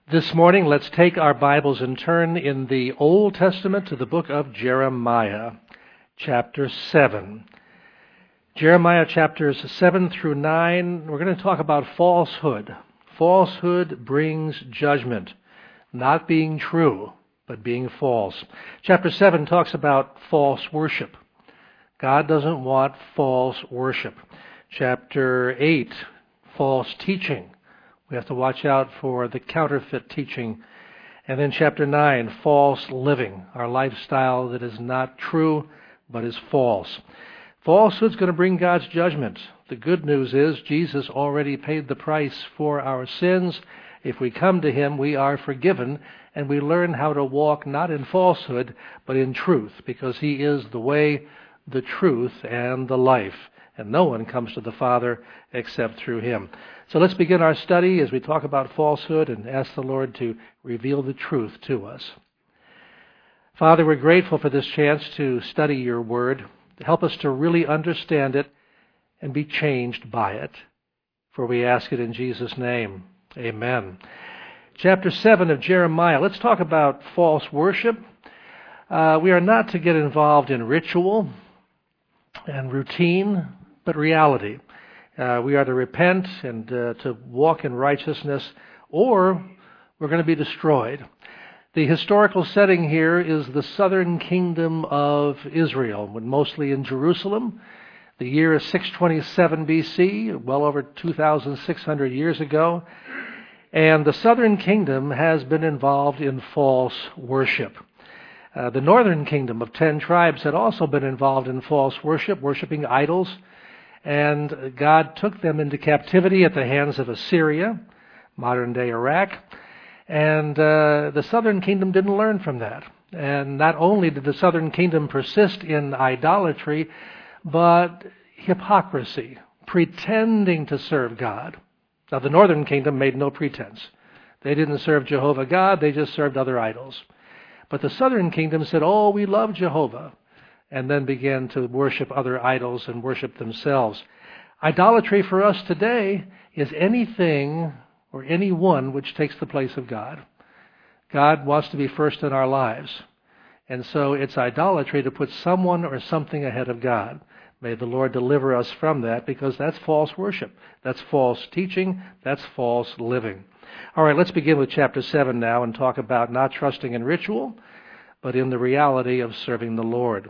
This morning, let's take our Bibles and turn in the Old Testament to the book of Jeremiah, chapter 7. Jeremiah chapters 7 through 9, we're going to talk about falsehood. Falsehood brings judgment, not being true, but being false. Chapter 7 talks about false worship. God doesn't want false worship. Chapter 8, false teaching. We have to watch out for the counterfeit teaching. And then chapter 9, false living, our lifestyle that is not true but is false. Falsehood is going to bring God's judgment. The good news is Jesus already paid the price for our sins. If we come to Him, we are forgiven, and we learn how to walk not in falsehood but in truth, because He is the way, the truth, and the life. And no one comes to the Father except through Him. So let's begin our study as we talk about falsehood and ask the Lord to reveal the truth to us. Father, we're grateful for this chance to study your word. Help us to really understand it and be changed by it. For we ask it in Jesus' name. Amen. Chapter 7 of Jeremiah. Let's talk about false worship. We are not to get involved in ritual and routine, but reality. We are to repent and to walk in righteousness, or we're going to be destroyed. The historical setting here is the southern kingdom of Israel, mostly in Jerusalem. The year is 627 BC, well over 2,600 years ago. And the southern kingdom has been involved in false worship. The northern kingdom of 10 tribes had also been involved in false worship, worshiping idols. And God took them into captivity at the hands of Assyria, modern-day Iraq. And the southern kingdom didn't learn from that. And not only did the southern kingdom persist in idolatry, but hypocrisy, pretending to serve God. Now, the northern kingdom made no pretense. They didn't serve Jehovah God, they just served other idols. But the southern kingdom said, oh, we love Jehovah, and then began to worship other idols and worship themselves. Idolatry for us today is anything or anyone which takes the place of God. God wants to be first in our lives. And so it's idolatry to put someone or something ahead of God. May the Lord deliver us from that, because that's false worship. That's false teaching. That's false living. All right, let's begin with chapter 7 now and talk about not trusting in ritual, but in the reality of serving the Lord.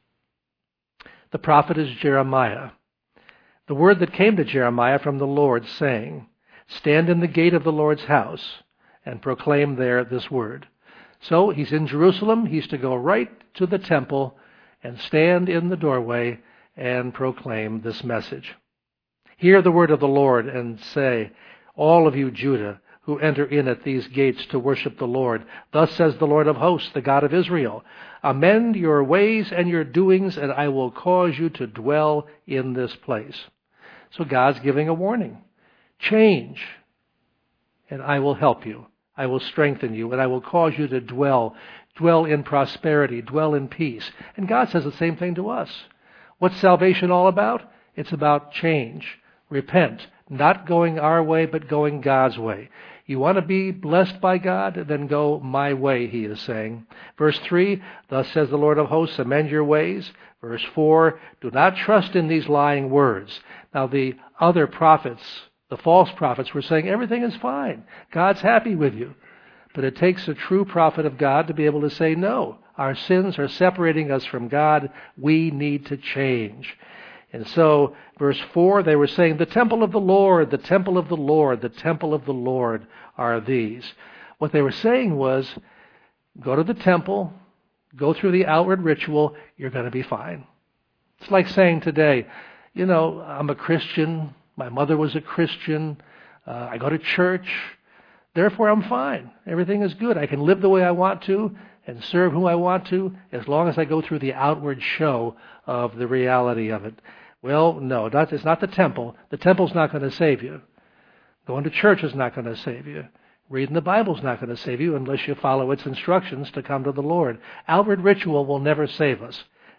The prophet is Jeremiah. The word that came to Jeremiah from the Lord, saying, stand in the gate of the Lord's house and proclaim there this word. So he's in Jerusalem. He's to go right to the temple and stand in the doorway and proclaim this message. Hear the word of the Lord and say, all of you Judah, who enter in at these gates to worship the Lord. Thus says the Lord of hosts, the God of Israel, amend your ways and your doings, and I will cause you to dwell in this place. So God's giving a warning. Change, and I will help you. I will strengthen you, and I will cause you to dwell in prosperity, dwell in peace. And God says the same thing to us. What's salvation all about? It's about change. Repent. Not going our way, but going God's way. You want to be blessed by God? Then go my way, he is saying. Verse 3, thus says the Lord of hosts, amend your ways. Verse 4, do not trust in these lying words. Now the other prophets, the false prophets, were saying everything is fine. God's happy with you. But it takes a true prophet of God to be able to say, no, our sins are separating us from God. We need to change. And so, verse 4, they were saying, the temple of the Lord, the temple of the Lord, the temple of the Lord are these. What they were saying was, go to the temple, go through the outward ritual, you're going to be fine. It's like saying today, you know, I'm a Christian, my mother was a Christian, I go to church, therefore I'm fine. Everything is good. I can live the way I want to and serve who I want to, as long as I go through the outward show of the reality of it. Well, no, it's not the temple. The temple's not going to save you. Going to church is not going to save you. Reading the Bible is not going to save you unless you follow its instructions to come to the Lord. Outward ritual will never save us.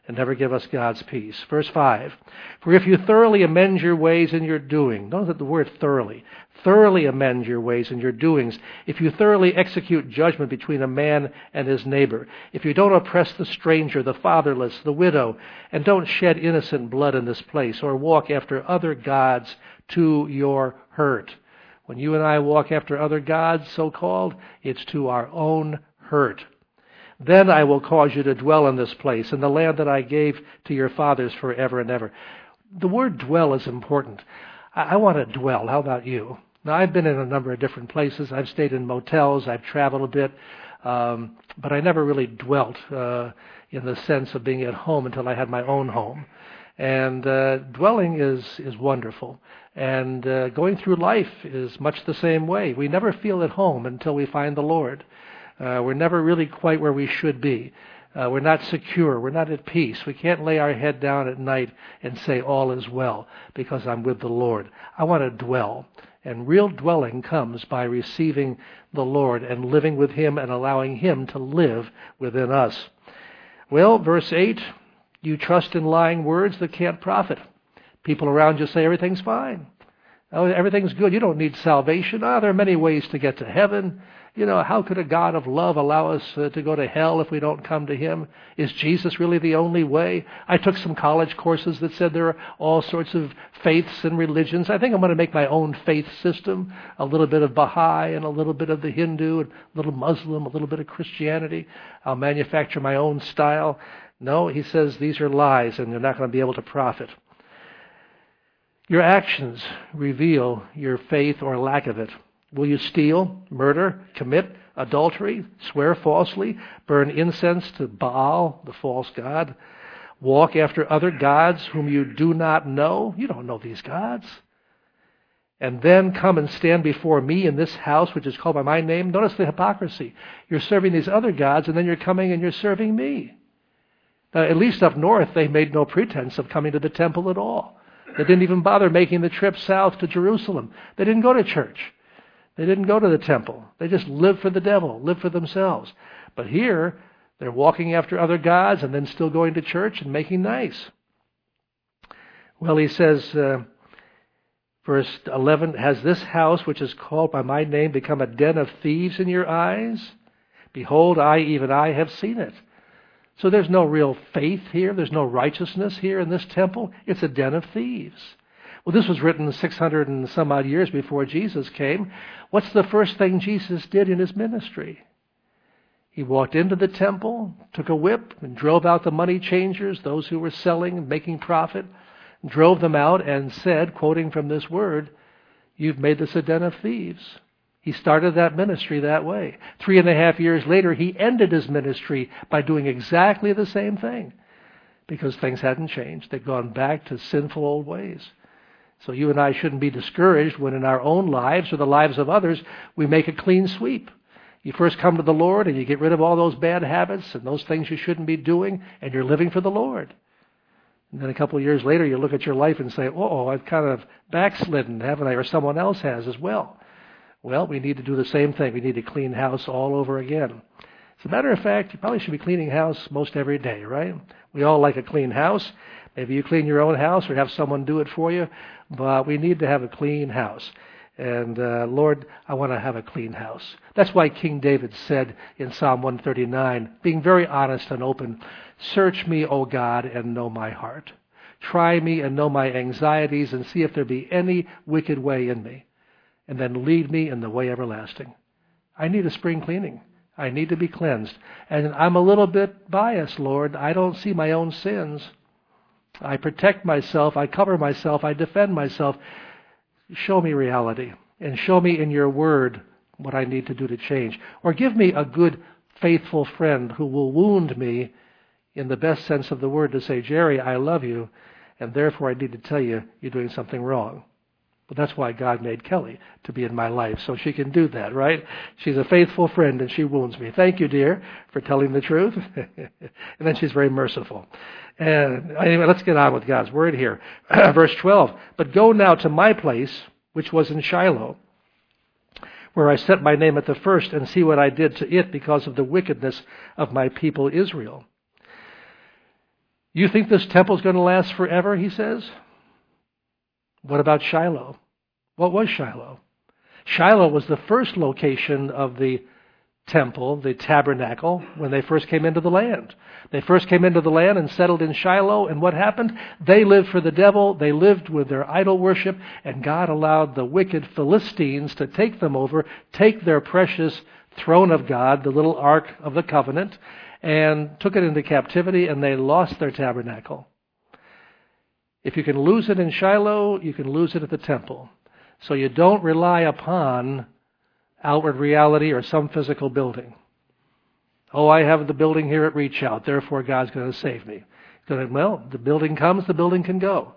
and never give us God's peace. Verse 5, for if you thoroughly amend your ways and your doing, notice the word thoroughly amend your ways and your doings, if you thoroughly execute judgment between a man and his neighbor, if you don't oppress the stranger, the fatherless, the widow, and don't shed innocent blood in this place, or walk after other gods to your hurt. When you and I walk after other gods, so-called, it's to our own hurt. Then I will cause you to dwell in this place, in the land that I gave to your fathers forever and ever. The word dwell is important. I want to dwell. How about you? Now, I've been in a number of different places. I've stayed in motels. I've traveled a bit. But I never really dwelt in the sense of being at home until I had my own home. And dwelling is wonderful. And going through life is much the same way. We never feel at home until we find the Lord. We're never really quite where we should be. We're not secure. We're not at peace. We can't lay our head down at night and say all is well because I'm with the Lord. I want to dwell. And real dwelling comes by receiving the Lord and living with Him and allowing Him to live within us. Well, verse 8, you trust in lying words that can't profit. People around you say everything's fine. Oh, everything's good. You don't need salvation. There are many ways to get to heaven. How could a God of love allow us to go to hell if we don't come to Him? Is Jesus really the only way? I took some college courses that said there are all sorts of faiths and religions. I think I'm going to make my own faith system, a little bit of Baha'i and a little bit of the Hindu, and a little Muslim, a little bit of Christianity. I'll manufacture my own style. No, he says these are lies and they're not going to be able to profit. Your actions reveal your faith or lack of it. Will you steal, murder, commit adultery, swear falsely, burn incense to Baal, the false god, walk after other gods whom you do not know? You don't know these gods. And then come and stand before me in this house, which is called by my name. Notice the hypocrisy. You're serving these other gods, and then you're coming and you're serving me. Now, at least up north, they made no pretense of coming to the temple at all. They didn't even bother making the trip south to Jerusalem. They didn't go to church. They didn't go to the temple. They just lived for the devil, lived for themselves. But here, they're walking after other gods and then still going to church and making nice. Well, he says, verse 11, has this house, which is called by my name, become a den of thieves in your eyes? Behold, even I have seen it. So there's no real faith here. There's no righteousness here in this temple. It's a den of thieves. Well, this was written 600 and some odd years before Jesus came. What's the first thing Jesus did in His ministry? He walked into the temple, took a whip, and drove out the money changers, those who were selling and making profit, drove them out and said, quoting from this word, you've made this a den of thieves. He started that ministry that way. 3.5 years later, He ended His ministry by doing exactly the same thing because things hadn't changed. They'd gone back to sinful old ways. So you and I shouldn't be discouraged when in our own lives or the lives of others, we make a clean sweep. You first come to the Lord and you get rid of all those bad habits and those things you shouldn't be doing, and you're living for the Lord. And then a couple of years later, you look at your life and say, I've kind of backslidden, haven't I? Or someone else has as well. Well, we need to do the same thing. We need to clean house all over again. As a matter of fact, you probably should be cleaning house most every day, right? We all like a clean house. Maybe you clean your own house or have someone do it for you, but we need to have a clean house. And Lord, I want to have a clean house. That's why King David said in Psalm 139, being very honest and open, search me, O God, and know my heart. Try me and know my anxieties and see if there be any wicked way in me. And then lead me in the way everlasting. I need a spring cleaning. I need to be cleansed. And I'm a little bit biased, Lord. I don't see my own sins. I protect myself. I cover myself. I defend myself. Show me reality. And show me in your word what I need to do to change. Or give me a good, faithful friend who will wound me in the best sense of the word to say, Jerry, I love you, and therefore I need to tell you you're doing something wrong. But that's why God made Kelly to be in my life, so she can do that, right? She's a faithful friend, and she wounds me. Thank you, dear, for telling the truth. And then she's very merciful. And anyway, let's get on with God's word here. Verse 12, but go now to my place, which was in Shiloh, where I set my name at the first, and see what I did to it because of the wickedness of my people Israel. You think this temple is going to last forever, he says? What about Shiloh? What was Shiloh? Shiloh was the first location of the temple, the tabernacle, when they first came into the land. They first came into the land and settled in Shiloh, and what happened? They lived for the devil, they lived with their idol worship, and God allowed the wicked Philistines to take them over, take their precious throne of God, the little Ark of the Covenant, and took it into captivity, and they lost their tabernacle. If you can lose it in Shiloh, you can lose it at the temple. So you don't rely upon outward reality or some physical building. Oh, I have the building here at Reach Out, therefore God's going to save me. Well, the building comes, the building can go.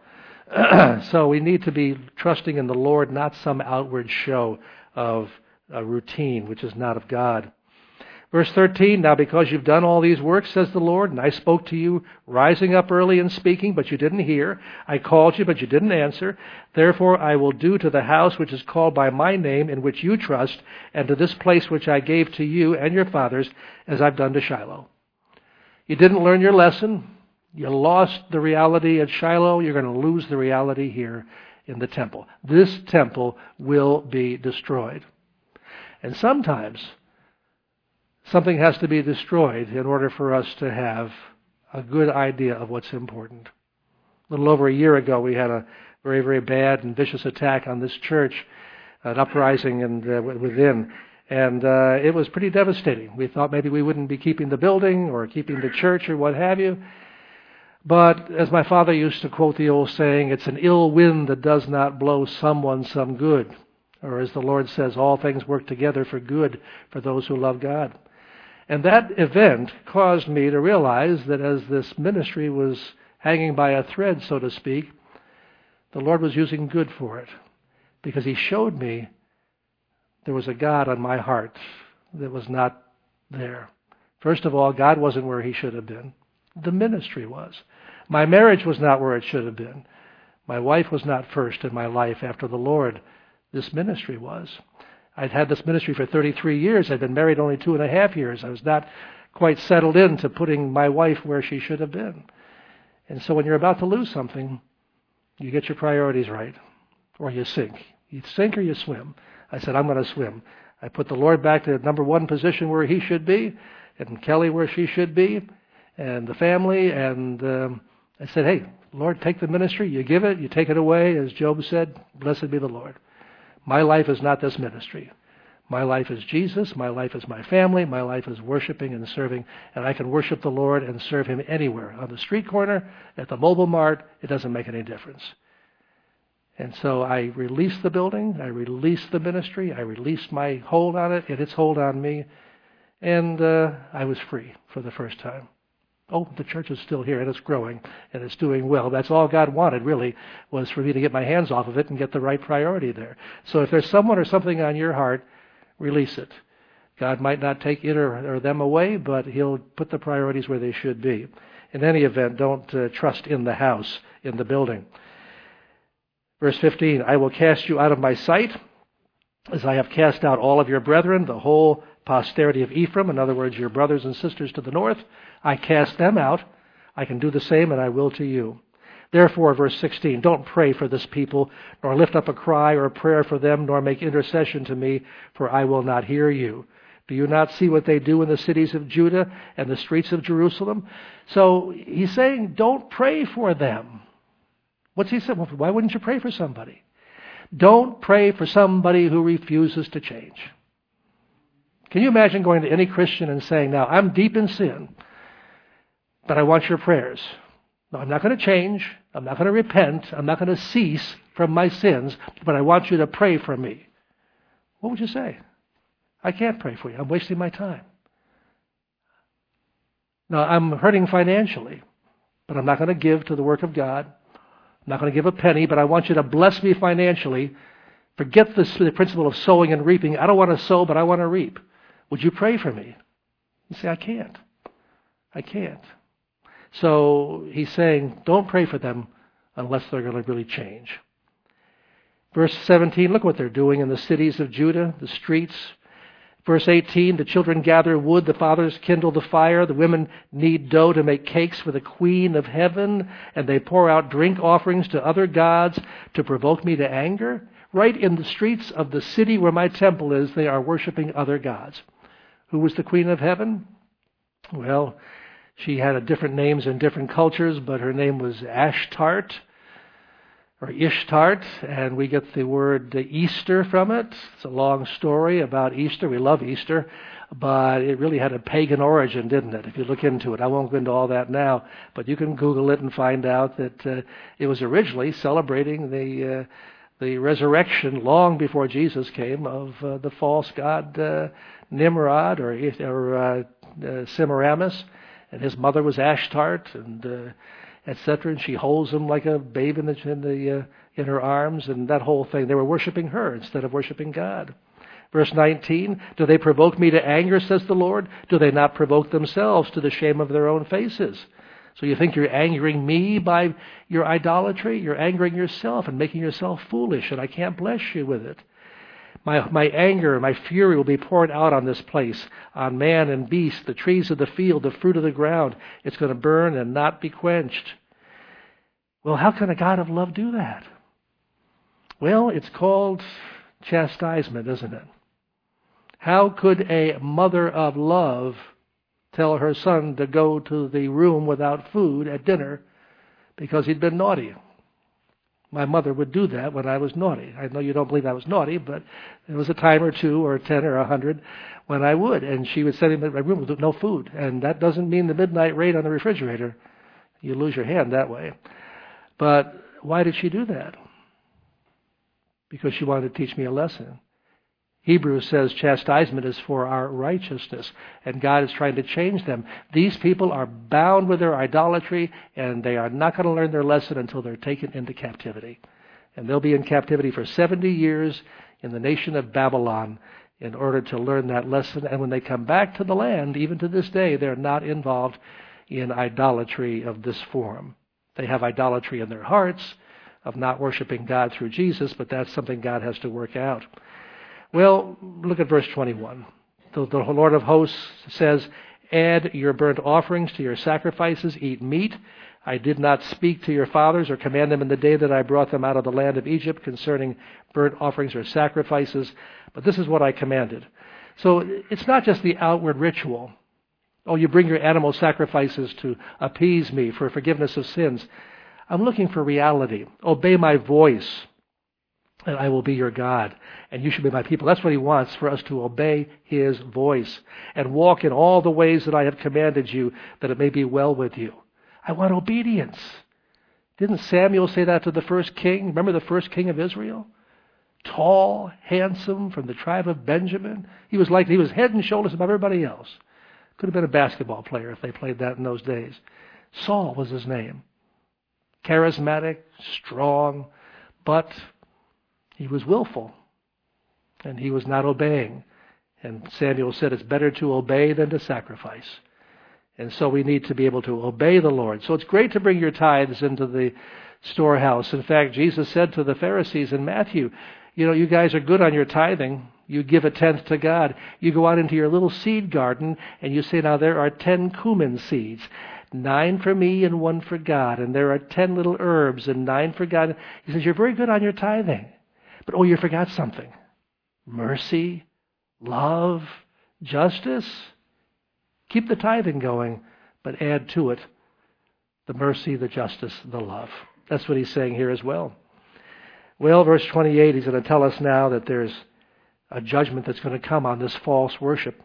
So we need to be trusting in the Lord, not some outward show of a routine which is not of God. Verse 13, now because you've done all these works, says the Lord, and I spoke to you rising up early and speaking, but you didn't hear. I called you, but you didn't answer. Therefore I will do to the house which is called by my name, in which you trust, and to this place which I gave to you and your fathers, as I've done to Shiloh. You didn't learn your lesson. You lost the reality at Shiloh. You're going to lose the reality here in the temple. This temple will be destroyed. And sometimes something has to be destroyed in order for us to have a good idea of what's important. A little over a year ago, we had a very, very bad and vicious attack on this church, an uprising within, and it was pretty devastating. We thought maybe we wouldn't be keeping the building or keeping the church or what have you. But as my father used to quote the old saying, it's an ill wind that does not blow someone some good. Or as the Lord says, all things work together for good for those who love God. And that event caused me to realize that as this ministry was hanging by a thread, so to speak, the Lord was using good for it. Because He showed me there was a God on my heart that was not there. First of all, God wasn't where He should have been. The ministry was. My marriage was not where it should have been. My wife was not first in my life after the Lord. This ministry was. I'd had this ministry for 33 years. I'd been married only 2.5 years. I was not quite settled into putting my wife where she should have been. And so when you're about to lose something, you get your priorities right, or you sink. You sink or you swim. I said, I'm going to swim. I put the Lord back to number one position where He should be, and Kelly where she should be, and the family, and I said, hey, Lord, take the ministry. You give it, you take it away. As Job said, blessed be the Lord. My life is not this ministry. My life is Jesus. My life is my family. My life is worshiping and serving. And I can worship the Lord and serve Him anywhere. On the street corner, at the mobile mart, it doesn't make any difference. And so I released the building. I released the ministry. I released my hold on it and its hold on me. And I was free for the first time. Oh, the church is still here, and it's growing, and it's doing well. That's all God wanted, really, was for me to get my hands off of it and get the right priority there. So if there's someone or something on your heart, release it. God might not take it or them away, but He'll put the priorities where they should be. In any event, don't trust in the house, in the building. Verse 15, I will cast you out of my sight, as I have cast out all of your brethren, the whole posterity of Ephraim, in other words, your brothers and sisters to the north. I cast them out. I can do the same, and I will to you. Therefore, verse 16, don't pray for this people, nor lift up a cry or a prayer for them, nor make intercession to me, for I will not hear you. Do you not see what they do in the cities of Judah and the streets of Jerusalem? So he's saying, don't pray for them. What's he saying? Well, why wouldn't you pray for somebody? Don't pray for somebody who refuses to change. Can you imagine going to any Christian and saying, now, I'm deep in sin, but I want your prayers. No, I'm not going to change. I'm not going to repent. I'm not going to cease from my sins, but I want you to pray for me. What would you say? I can't pray for you. I'm wasting my time. No, I'm hurting financially, but I'm not going to give to the work of God. I'm not going to give a penny, but I want you to bless me financially. Forget the principle of sowing and reaping. I don't want to sow, but I want to reap. Would you pray for me? You say, I can't. I can't. So he's saying, don't pray for them unless they're going to really change. Verse 17, look what they're doing in the cities of Judah, the streets. Verse 18, the children gather wood, the fathers kindle the fire, the women knead dough to make cakes for the queen of heaven, and they pour out drink offerings to other gods to provoke me to anger. Right in the streets of the city where my temple is, they are worshiping other gods. Who was the queen of heaven? Well, she had different names in different cultures, but her name was Ashtart, or Ishtart, and we get the word Easter from it. It's a long story about Easter. We love Easter, but it really had a pagan origin, didn't it? If you look into it. I won't go into all that now, but you can Google it and find out that it was originally celebrating the resurrection long before Jesus came of the false god Nimrod or Semiramis, and his mother was Ashtart, and etc. And she holds him like a babe in her arms, and that whole thing. They were worshiping her instead of worshiping God. Verse 19, do they provoke me to anger, says the Lord? Do they not provoke themselves to the shame of their own faces? So you think you're angering me by your idolatry? You're angering yourself and making yourself foolish, and I can't bless you with it. My anger, my fury will be poured out on this place, on man and beast, the trees of the field, the fruit of the ground. It's going to burn and not be quenched. Well, how can a God of love do that? Well, it's called chastisement, isn't it? How could a mother of love tell her son to go to the room without food at dinner because he'd been naughty? My mother would do that when I was naughty. I know you don't believe I was naughty, but there was a time or 2 or 10 or 100 when I would. And she would send him to my room with no food. And that doesn't mean the midnight raid on the refrigerator. You lose your hand that way. But why did she do that? Because she wanted to teach me a lesson. Hebrews says chastisement is for our righteousness, and God is trying to change them. These people are bound with their idolatry, and they are not going to learn their lesson until they're taken into captivity. And they'll be in captivity for 70 years in the nation of Babylon in order to learn that lesson. And when they come back to the land, even to this day, they're not involved in idolatry of this form. They have idolatry in their hearts of not worshiping God through Jesus, but that's something God has to work out. Well, look at verse 21. The Lord of hosts says, add your burnt offerings to your sacrifices, eat meat. I did not speak to your fathers or command them in the day that I brought them out of the land of Egypt concerning burnt offerings or sacrifices, but this is what I commanded. So it's not just the outward ritual. Oh, you bring your animal sacrifices to appease me for forgiveness of sins. I'm looking for reality. Obey my voice, and I will be your God, and you should be my people. That's what he wants, for us to obey his voice and walk in all the ways that I have commanded you, that it may be well with you. I want obedience. Didn't Samuel say that to the first king? Remember the first king of Israel? Tall, handsome, from the tribe of Benjamin. He was head and shoulders above everybody else. Could have been a basketball player if they played that in those days. Saul was his name. Charismatic, strong, but he was willful, and he was not obeying. And Samuel said it's better to obey than to sacrifice. And so we need to be able to obey the Lord. So it's great to bring your tithes into the storehouse. In fact, Jesus said to the Pharisees in Matthew, you guys are good on your tithing. You give a tenth to God. You go out into your little seed garden and you say, now there are 10 cumin seeds. 9 for me and 1 for God. And there are 10 little herbs and 9 for God. He says, you're very good on your tithing. But you forgot something. Mercy, love, justice. Keep the tithing going, but add to it the mercy, the justice, the love. That's what he's saying here as well. Well, verse 28, he's going to tell us now that there's a judgment that's going to come on this false worship.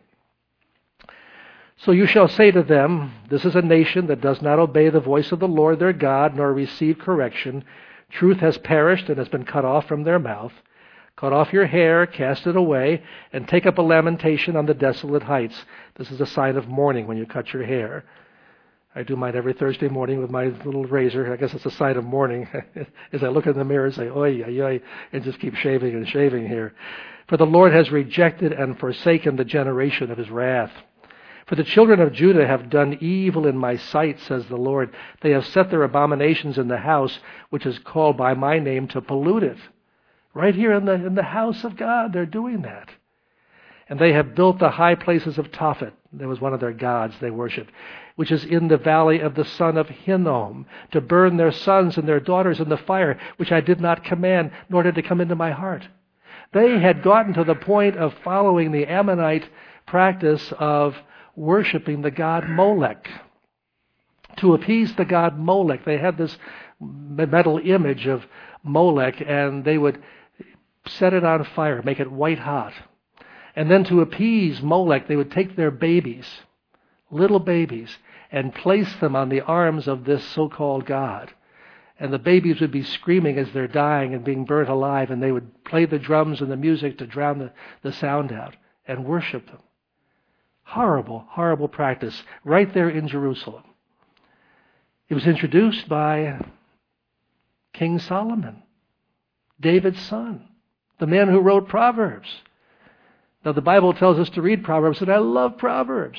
So you shall say to them, this is a nation that does not obey the voice of the Lord their God, nor receive correction. Truth has perished and has been cut off from their mouth. Cut off your hair, cast it away, and take up a lamentation on the desolate heights. This is a sign of mourning when you cut your hair. I do mine every Thursday morning with my little razor. I guess it's a sign of mourning. As I look in the mirror and say, oy, oy, oy, and just keep shaving and shaving here. For the Lord has rejected and forsaken the generation of his wrath. For the children of Judah have done evil in my sight, says the Lord. They have set their abominations in the house, which is called by my name, to pollute it. Right here in the house of God, they're doing that. And they have built the high places of Tophet. That was one of their gods they worshipped, which is in the valley of the son of Hinnom, to burn their sons and their daughters in the fire, which I did not command, nor did it come into my heart. They had gotten to the point of following the Ammonite practice of worshiping the god Molech. To appease the god Molech, they had this metal image of Molech, and they would set it on fire, make it white hot. And then to appease Molech, they would take their babies, little babies, and place them on the arms of this so-called god. And the babies would be screaming as they're dying and being burnt alive, and they would play the drums and the music to drown the sound out and worship them. Horrible, horrible practice right there in Jerusalem. It was introduced by King Solomon, David's son, the man who wrote Proverbs. Now, the Bible tells us to read Proverbs, and I love Proverbs.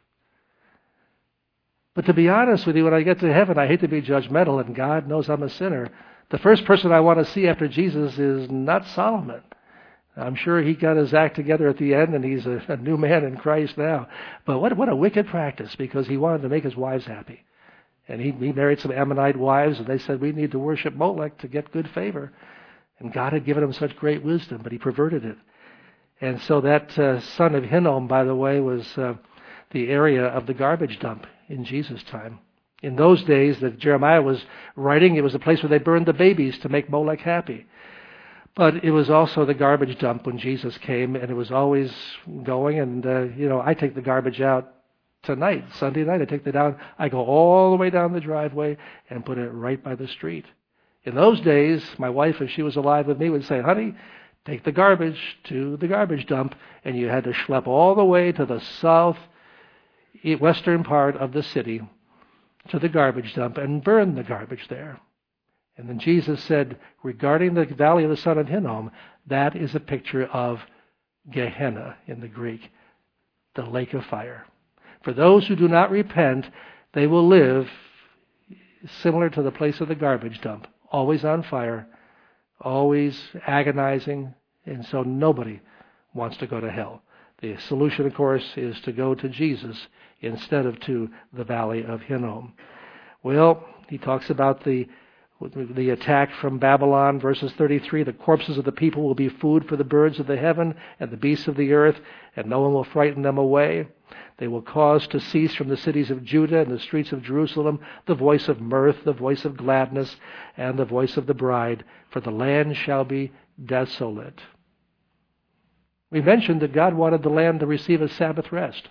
But to be honest with you, when I get to heaven, I hate to be judgmental, and God knows I'm a sinner. The first person I want to see after Jesus is not Solomon. I'm sure he got his act together at the end, and he's a new man in Christ now. But what a wicked practice, because he wanted to make his wives happy. And he married some Ammonite wives, and they said, we need to worship Molech to get good favor. And God had given him such great wisdom, but he perverted it. And so that son of Hinnom, by the way, was the area of the garbage dump in Jesus' time. In those days that Jeremiah was writing, it was a place where they burned the babies to make Molech happy. But it was also the garbage dump when Jesus came, and it was always going. And, I take the garbage out tonight, Sunday night. I go all the way down the driveway and put it right by the street. In those days, my wife, if she was alive with me, would say, honey, take the garbage to the garbage dump, and you had to schlep all the way to the western part of the city to the garbage dump and burn the garbage there. And then Jesus said, regarding the valley of the son of Hinnom, that is a picture of Gehenna in the Greek, the lake of fire. For those who do not repent, they will live similar to the place of the garbage dump, always on fire, always agonizing, and so nobody wants to go to hell. The solution, of course, is to go to Jesus instead of to the valley of Hinnom. Well, he talks about the attack from Babylon, verses 33, the corpses of the people will be food for the birds of the heaven and the beasts of the earth, and no one will frighten them away. They will cause to cease from the cities of Judah and the streets of Jerusalem the voice of mirth, the voice of gladness, and the voice of the bride, for the land shall be desolate. We mentioned that God wanted the land to receive a Sabbath rest.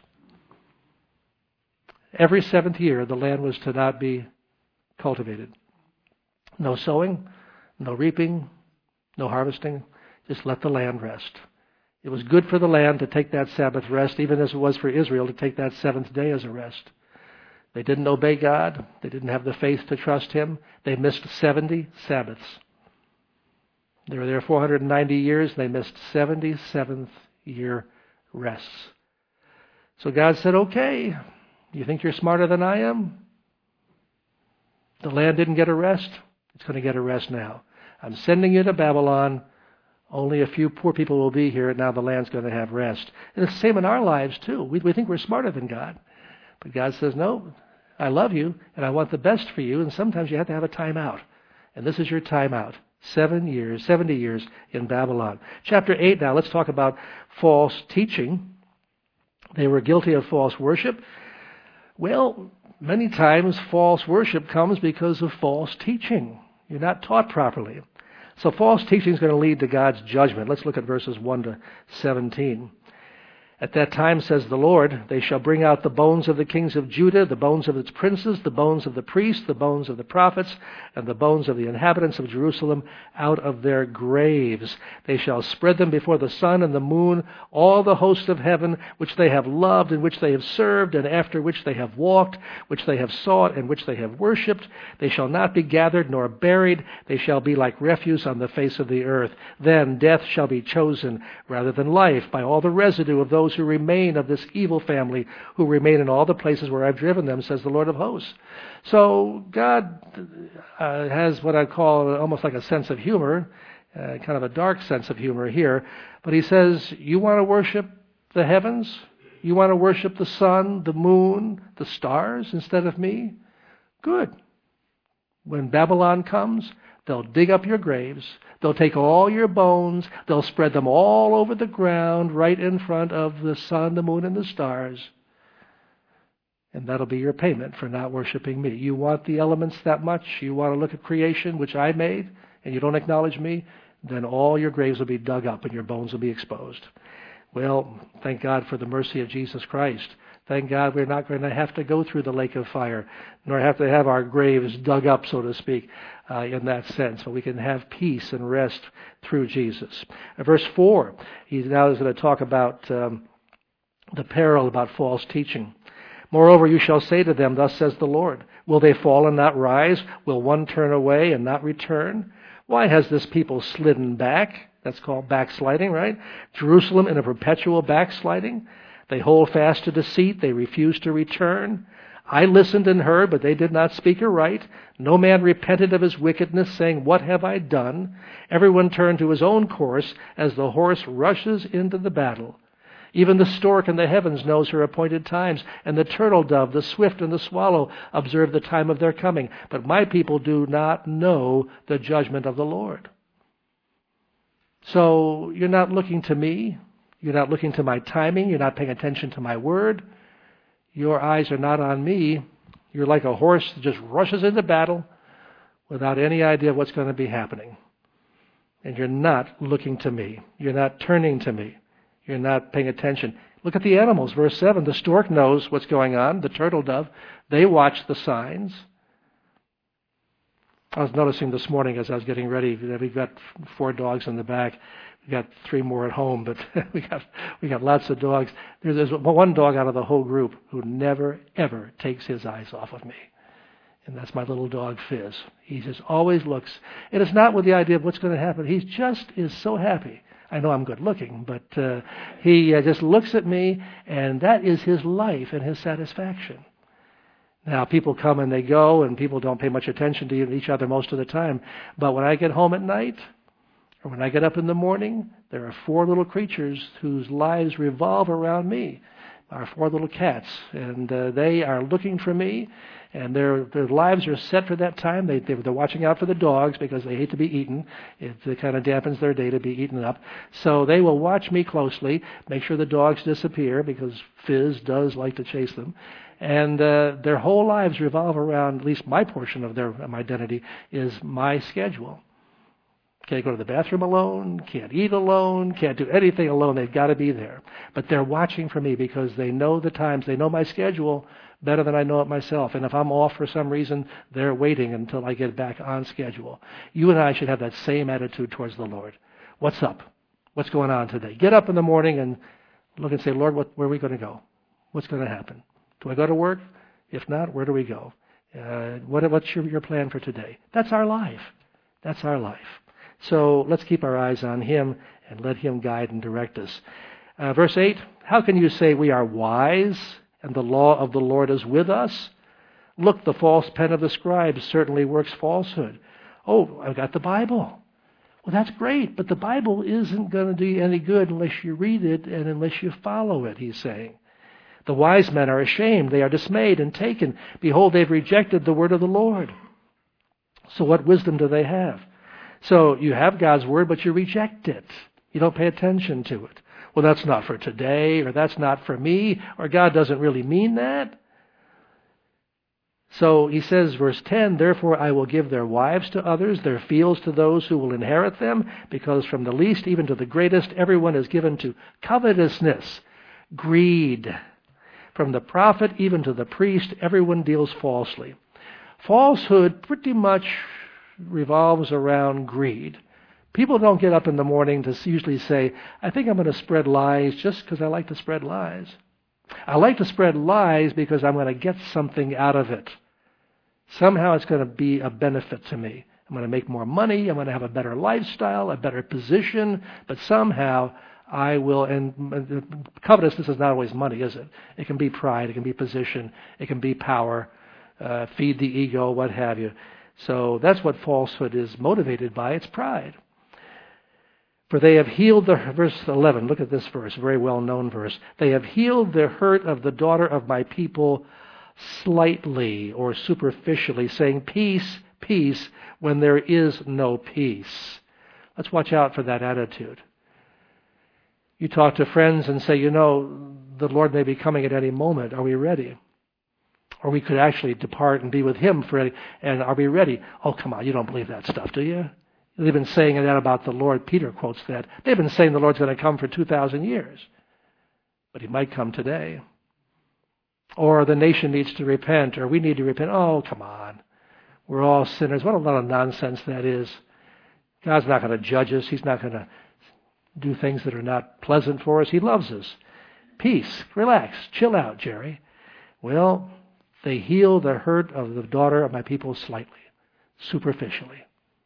Every seventh year, the land was to not be cultivated. No sowing, no reaping, no harvesting. Just let the land rest. It was good for the land to take that Sabbath rest, even as it was for Israel to take that seventh day as a rest. They didn't obey God. They didn't have the faith to trust Him. They missed 70 Sabbaths. They were there 490 years. They missed 77th year rests. So God said, okay, you think you're smarter than I am? The land didn't get a rest. It's going to get a rest now. I'm sending you to Babylon. Only a few poor people will be here, and now the land's going to have rest. And it's the same in our lives, too. We think we're smarter than God. But God says, no, I love you, and I want the best for you, and sometimes you have to have a time out. And this is your time out. 70 years in Babylon. Chapter 8 now, let's talk about false teaching. They were guilty of false worship. Well, many times false worship comes because of false teaching. You're not taught properly. So false teaching is going to lead to God's judgment. Let's look at verses 1 to 17. At that time, says the Lord, they shall bring out the bones of the kings of Judah, the bones of its princes, the bones of the priests, the bones of the prophets, and the bones of the inhabitants of Jerusalem out of their graves. They shall spread them before the sun and the moon, all the hosts of heaven, which they have loved, and which they have served, and after which they have walked, which they have sought, and which they have worshipped. They shall not be gathered nor buried. They shall be like refuse on the face of the earth. Then death shall be chosen rather than life by all the residue of those who remain of this evil family, who remain in all the places where I've driven them, says the Lord of hosts. So God has what I call almost like a sense of humor, kind of a dark sense of humor here. But He says, you want to worship the heavens? You want to worship the sun, the moon, the stars instead of me? Good. When Babylon comes, they'll dig up your graves. They'll take all your bones. They'll spread them all over the ground right in front of the sun, the moon, and the stars. And that'll be your payment for not worshiping me. You want the elements that much? You want to look at creation, which I made, and you don't acknowledge me? Then all your graves will be dug up and your bones will be exposed. Well, thank God for the mercy of Jesus Christ. Thank God we're not going to have to go through the lake of fire, nor have to have our graves dug up, so to speak, in that sense. But we can have peace and rest through Jesus. Verse 4, he now is going to talk about the peril about false teaching. Moreover, you shall say to them, thus says the Lord, will they fall and not rise? Will one turn away and not return? Why has this people slidden back? That's called backsliding, right? Jerusalem in a perpetual backsliding. They hold fast to deceit. They refuse to return. I listened and heard, but they did not speak aright. No man repented of his wickedness, saying, what have I done? Everyone turned to his own course as the horse rushes into the battle. Even the stork in the heavens knows her appointed times, and the turtle dove, the swift, and the swallow observe the time of their coming. But my people do not know the judgment of the Lord. So you're not looking to me. You're not looking to my timing. You're not paying attention to my word. Your eyes are not on me. You're like a horse that just rushes into battle without any idea of what's going to be happening. And you're not looking to me. You're not turning to me. You're not paying attention. Look at the animals. Verse 7, the stork knows what's going on. The turtle dove, they watch the signs. I was noticing this morning as I was getting ready that we've got 4 dogs in the back. We've got 3 more at home, but we got lots of dogs. There's one dog out of the whole group who never, ever takes his eyes off of me. And that's my little dog, Fizz. He just always looks. And it's not with the idea of what's going to happen. He just is so happy. I know I'm good looking, but he just looks at me, and that is his life and his satisfaction. Now, people come and they go, and people don't pay much attention to each other most of the time. But when I get home at night, or when I get up in the morning, there are 4 little creatures whose lives revolve around me. Our 4 little cats, and they are looking for me, and their lives are set for that time. They're watching out for the dogs because they hate to be eaten. It kind of dampens their day to be eaten up. So they will watch me closely, make sure the dogs disappear because Fizz does like to chase them. And their whole lives revolve around, at least my portion of their identity, is my schedule. Can't go to the bathroom alone, can't eat alone, can't do anything alone. They've got to be there. But they're watching for me because they know the times, they know my schedule better than I know it myself. And if I'm off for some reason, they're waiting until I get back on schedule. You and I should have that same attitude towards the Lord. What's up? What's going on today? Get up in the morning and look and say, Lord, where are we going to go? What's going to happen? Do I go to work? If not, where do we go? What's your plan for today? That's our life. That's our life. So let's keep our eyes on him and let him guide and direct us. Verse 8, how can you say we are wise and the law of the Lord is with us? Look, the false pen of the scribes certainly works falsehood. Oh, I've got the Bible. Well, that's great, but the Bible isn't going to do you any good unless you read it and unless you follow it, he's saying. The wise men are ashamed. They are dismayed and taken. Behold, they've rejected the word of the Lord. So what wisdom do they have? So you have God's word, but you reject it. You don't pay attention to it. Well, that's not for today, or that's not for me, or God doesn't really mean that. So he says, verse 10, therefore I will give their wives to others, their fields to those who will inherit them, because from the least even to the greatest, everyone is given to covetousness, greed. From the prophet even to the priest, everyone deals falsely. Falsehood pretty much revolves around greed. People don't get up in the morning to usually say, I think I'm going to spread lies just because I like to spread lies. I like to spread lies because I'm going to get something out of it. Somehow it's going to be a benefit to me. I'm going to make more money. I'm going to have a better lifestyle, a better position, but somehow I will, and covetousness is not always money, is it? It can be pride, it can be position, it can be power, feed the ego, what have you. So that's what falsehood is motivated by. It's pride. For they have healed verse 11, look at this verse, a very well-known verse. They have healed the hurt of the daughter of my people slightly or superficially, saying, peace, peace, when there is no peace. Let's watch out for that attitude. You talk to friends and say, the Lord may be coming at any moment. Are we ready? Or we could actually depart and be with Him and are we ready? Oh, come on, you don't believe that stuff, do you? They've been saying that about the Lord. Peter quotes that. They've been saying the Lord's going to come for 2,000 years. But He might come today. Or the nation needs to repent, or we need to repent. Oh, come on. We're all sinners. What a lot of nonsense that is. God's not going to judge us. He's not going to do things that are not pleasant for us. He loves us. Peace. Relax. Chill out, Jerry. Well, they heal the hurt of the daughter of my people slightly, superficially.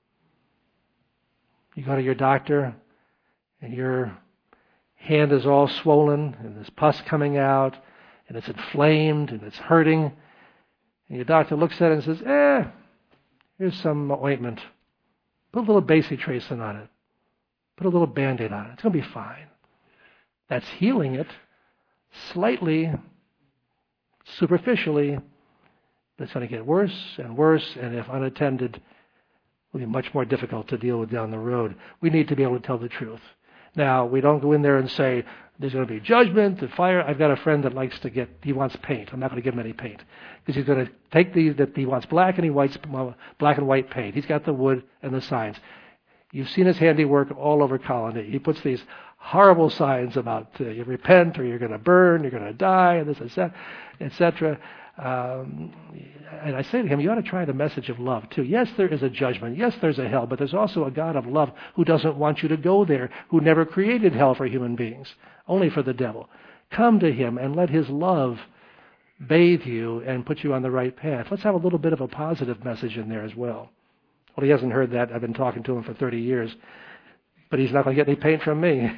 You go to your doctor and your hand is all swollen and there's pus coming out and it's inflamed and it's hurting. And your doctor looks at it and says, here's some ointment. Put a little bacitracin on it. Put a little Band-Aid on it. It's going to be fine. That's healing it slightly, superficially, but it's going to get worse and worse, and if unattended, will be much more difficult to deal with down the road. We need to be able to tell the truth. Now, we don't go in there and say, there's going to be judgment, the fire. I've got a friend that likes to he wants paint. I'm not going to give him any paint. Because he's going to take he wants black and white paint. He's got the wood and the signs. You've seen his handiwork all over Colony. He puts these horrible signs about you repent or you're going to burn, you're going to die, and this, etc. And I say to him, you ought to try the message of love too. Yes, there is a judgment. Yes, there's a hell, but there's also a God of love who doesn't want you to go there, who never created hell for human beings, only for the devil. Come to Him and let His love bathe you and put you on the right path. Let's have a little bit of a positive message in there as well. Well, he hasn't heard that. I've been talking to him for 30 years. But he's not going to get any paint from me.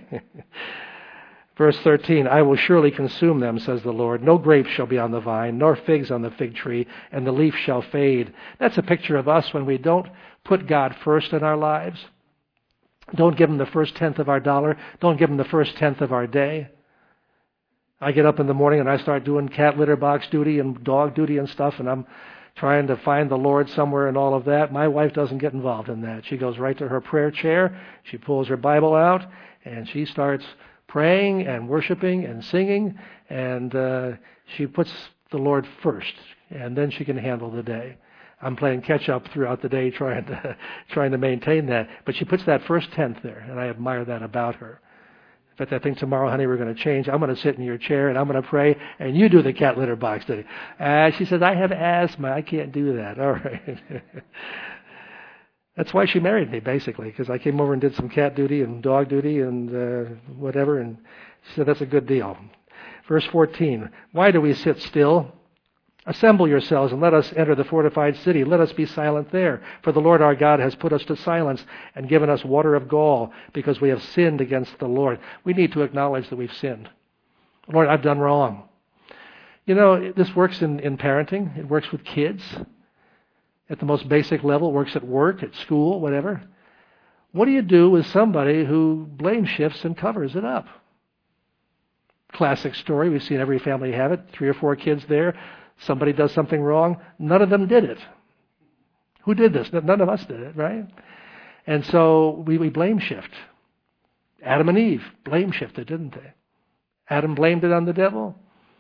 Verse 13, I will surely consume them, says the Lord. No grapes shall be on the vine, nor figs on the fig tree, and the leaf shall fade. That's a picture of us when we don't put God first in our lives. Don't give Him the first tenth of our dollar. Don't give Him the first tenth of our day. I get up in the morning and I start doing cat litter box duty and dog duty and stuff, and I'm trying to find the Lord somewhere and all of that. My wife doesn't get involved in that. She goes right to her prayer chair. She pulls her Bible out, and she starts praying and worshiping and singing, and she puts the Lord first, and then she can handle the day. I'm playing catch up throughout the day trying to maintain that, but she puts that first tenth there, and I admire that about her. In fact, I think tomorrow, honey, we're going to change. I'm going to sit in your chair, and I'm going to pray, and you do the cat litter box duty. She says, I have asthma. I can't do that. All right. That's why she married me, basically, because I came over and did some cat duty and dog duty and whatever, and she said, that's a good deal. Verse 14, why do we sit still? Assemble yourselves and let us enter the fortified city. Let us be silent there. For the Lord our God has put us to silence and given us water of gall because we have sinned against the Lord. We need to acknowledge that we've sinned. Lord, I've done wrong. You know, this works in parenting. It works with kids. At the most basic level, it works at work, at school, whatever. What do you do with somebody who blame shifts and covers it up? Classic story. We've seen every family have it. 3 or 4 kids there. Somebody does something wrong. None of them did it. Who did this? None of us did it, right? And so we blame shift. Adam and Eve blame shifted, didn't they? Adam blamed it on the devil.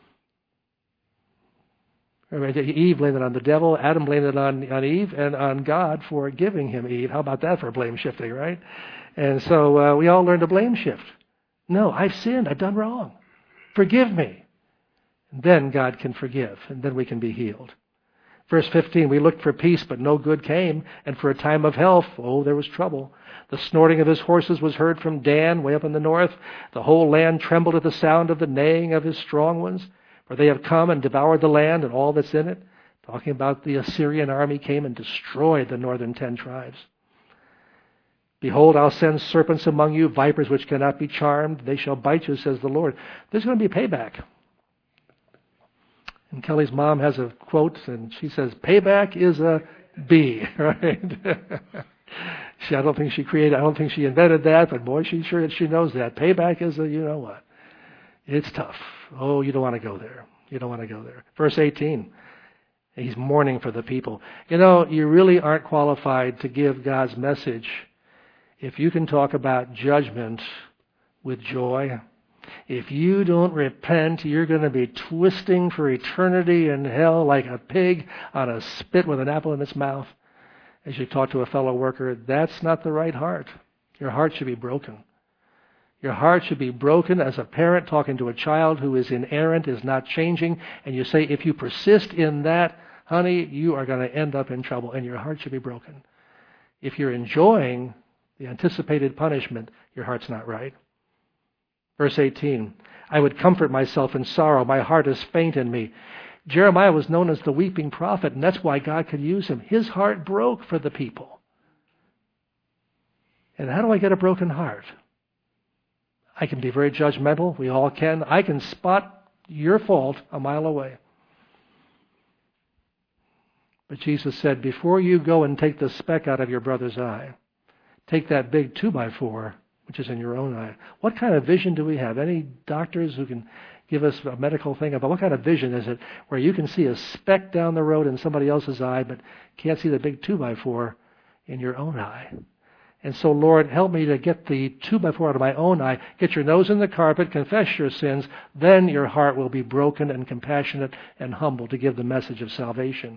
Eve blamed it on the devil. Adam blamed it on Eve and on God for giving him Eve. How about that for blame shifting, right? And so we all learn to blame shift. No, I've sinned. I've done wrong. Forgive me. Then God can forgive, and then we can be healed. Verse 15, we looked for peace, but no good came, and for a time of health, there was trouble. The snorting of his horses was heard from Dan, way up in the north. The whole land trembled at the sound of the neighing of his strong ones, for they have come and devoured the land and all that's in it. Talking about the Assyrian army came and destroyed the northern 10 tribes. Behold, I'll send serpents among you, vipers which cannot be charmed. They shall bite you, says the Lord. There's going to be payback. And Kelly's mom has a quote, and she says, payback is a B, right? I don't think she invented that, but boy, she knows that. Payback is a you know what. It's tough. Oh, you don't want to go there. You don't want to go there. Verse 18. He's mourning for the people. You know, you really aren't qualified to give God's message if you can talk about judgment with joy. If you don't repent, you're going to be twisting for eternity in hell like a pig on a spit with an apple in its mouth as you talk to a fellow worker. That's not the right heart. Your heart should be broken. Your heart should be broken as a parent talking to a child who is inerrant, is not changing, and you say, if you persist in that, honey, you are going to end up in trouble, and your heart should be broken. If you're enjoying the anticipated punishment, your heart's not right. Verse 18, I would comfort myself in sorrow. My heart is faint in me. Jeremiah was known as the weeping prophet, and that's why God could use him. His heart broke for the people. And how do I get a broken heart? I can be very judgmental. We all can. I can spot your fault a mile away. But Jesus said, before you go and take the speck out of your brother's eye, take that big 2x4, which is in your own eye. What kind of vision do we have? Any doctors who can give us a medical thing about what kind of vision is it where you can see a speck down the road in somebody else's eye but can't see the big 2x4 in your own eye? And so, Lord, help me to get the 2x4 out of my own eye. Get your nose in the carpet, confess your sins. Then your heart will be broken and compassionate and humble to give the message of salvation.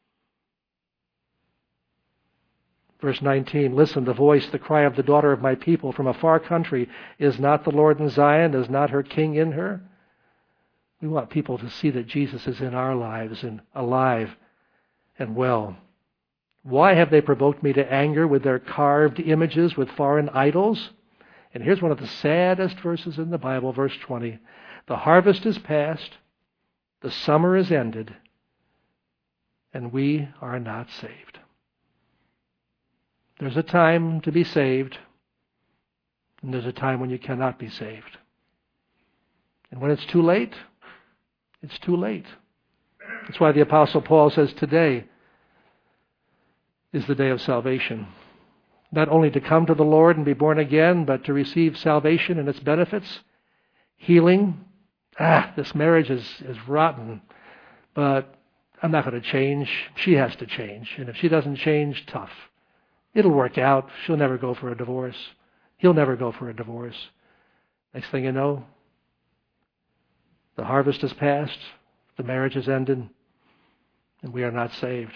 Verse 19, listen, the voice, the cry of the daughter of my people from a far country. Is not the Lord in Zion? Is not her king in her? We want people to see that Jesus is in our lives and alive and well. Why have they provoked me to anger with their carved images, with foreign idols? And here's one of the saddest verses in the Bible, verse 20. The harvest is past, the summer is ended, and we are not saved. There's a time to be saved, and there's a time when you cannot be saved. And when it's too late, it's too late. That's why the Apostle Paul says today is the day of salvation. Not only to come to the Lord and be born again, but to receive salvation and its benefits, healing. This marriage is rotten, but I'm not going to change. She has to change. And if she doesn't change, tough. It'll work out. She'll never go for a divorce. He'll never go for a divorce. Next thing you know, the harvest is past, the marriage is ended, and we are not saved.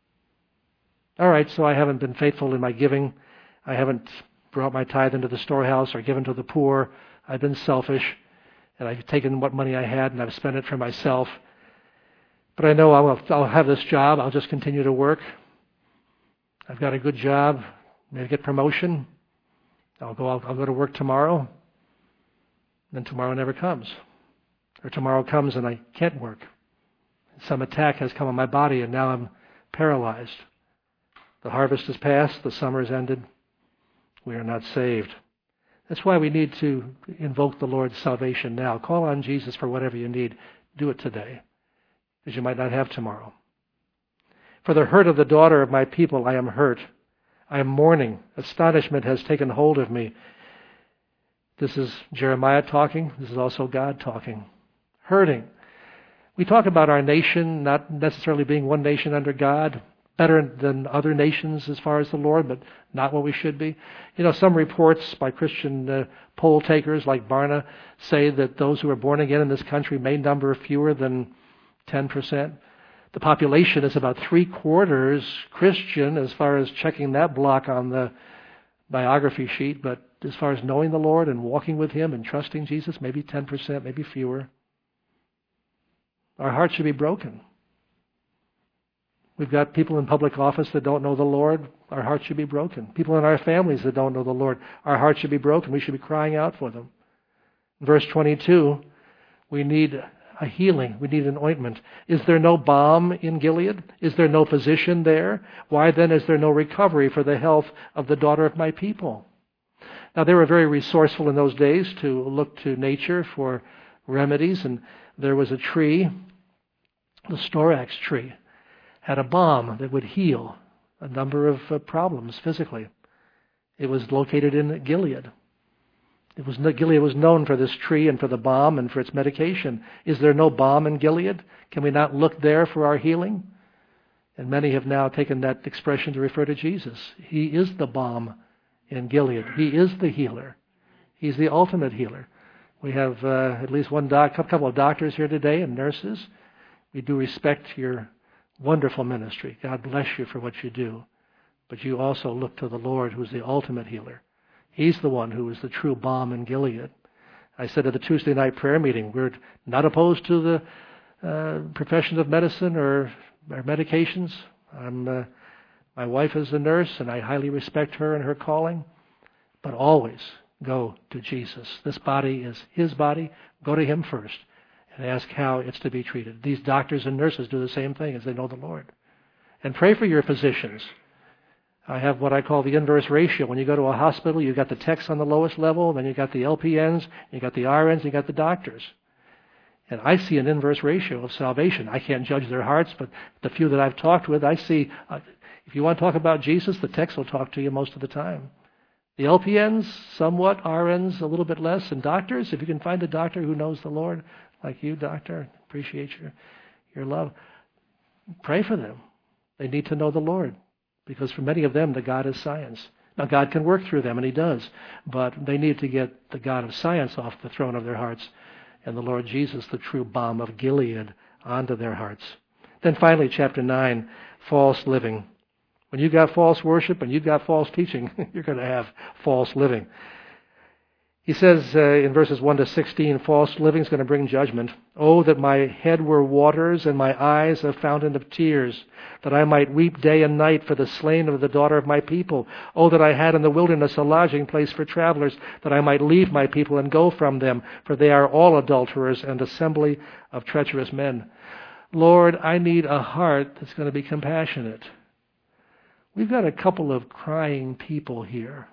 All right, so I haven't been faithful in my giving. I haven't brought my tithe into the storehouse or given to the poor. I've been selfish, and I've taken what money I had and I've spent it for myself. But I know I'll have this job. I'll just continue to work. I've got a good job. Maybe get promotion. I'll go to work tomorrow. Then tomorrow never comes. Or tomorrow comes and I can't work. Some attack has come on my body and now I'm paralyzed. The harvest is past. The summer is ended. We are not saved. That's why we need to invoke the Lord's salvation now. Call on Jesus for whatever you need. Do it today, because you might not have tomorrow. For the hurt of the daughter of my people, I am hurt. I am mourning. Astonishment has taken hold of me. This is Jeremiah talking. This is also God talking. Hurting. We talk about our nation not necessarily being one nation under God, better than other nations as far as the Lord, but not what we should be. You know, some reports by Christian poll takers like Barna say that those who are born again in this country may number fewer than 10%. The population is about 3/4 Christian as far as checking that block on the biography sheet, but as far as knowing the Lord and walking with Him and trusting Jesus, maybe 10%, maybe fewer. Our hearts should be broken. We've got people in public office that don't know the Lord. Our hearts should be broken. People in our families that don't know the Lord. Our hearts should be broken. We should be crying out for them. In verse 22, we need a healing. We need an ointment. Is there no balm in Gilead? Is there no physician there? Why then is there no recovery for the health of the daughter of my people? Now, they were very resourceful in those days to look to nature for remedies, and there was a tree, the storax tree, had a balm that would heal a number of problems physically. It was located in Gilead. Gilead was known for this tree and for the balm and for its medication. Is there no balm in Gilead? Can we not look there for our healing? And many have now taken that expression to refer to Jesus. He is the balm in Gilead. He is the healer. He's the ultimate healer. We have at least couple of doctors here today and nurses. We do respect your wonderful ministry. God bless you for what you do. But you also look to the Lord, who's the ultimate healer. He's the one who is the true balm in Gilead. I said at the Tuesday night prayer meeting, we're not opposed to the profession of medicine or medications. My wife is a nurse, and I highly respect her and her calling. But always go to Jesus. This body is His body. Go to Him first and ask how it's to be treated. These doctors and nurses do the same thing as they know the Lord. And pray for your physicians. I have what I call the inverse ratio. When you go to a hospital, you've got the techs on the lowest level, then you've got the LPNs, you've got the RNs, you've got the doctors. And I see an inverse ratio of salvation. I can't judge their hearts, but the few that I've talked with, I see, if you want to talk about Jesus, the techs will talk to you most of the time. The LPNs, somewhat, RNs, a little bit less, and doctors, if you can find a doctor who knows the Lord, like you, doctor, appreciate your love, pray for them. They need to know the Lord. Because for many of them, the God is science. Now, God can work through them, and He does. But they need to get the God of science off the throne of their hearts and the Lord Jesus, the true balm of Gilead, onto their hearts. Then finally, chapter 9, false living. When you've got false worship and you've got false teaching, you're going to have false living. He says in verses 1 to 16, false living is going to bring judgment. Oh, that my head were waters and my eyes a fountain of tears, that I might weep day and night for the slain of the daughter of my people. Oh, that I had in the wilderness a lodging place for travelers, that I might leave my people and go from them, for they are all adulterers and assembly of treacherous men. Lord, I need a heart that's going to be compassionate. We've got a couple of crying people here.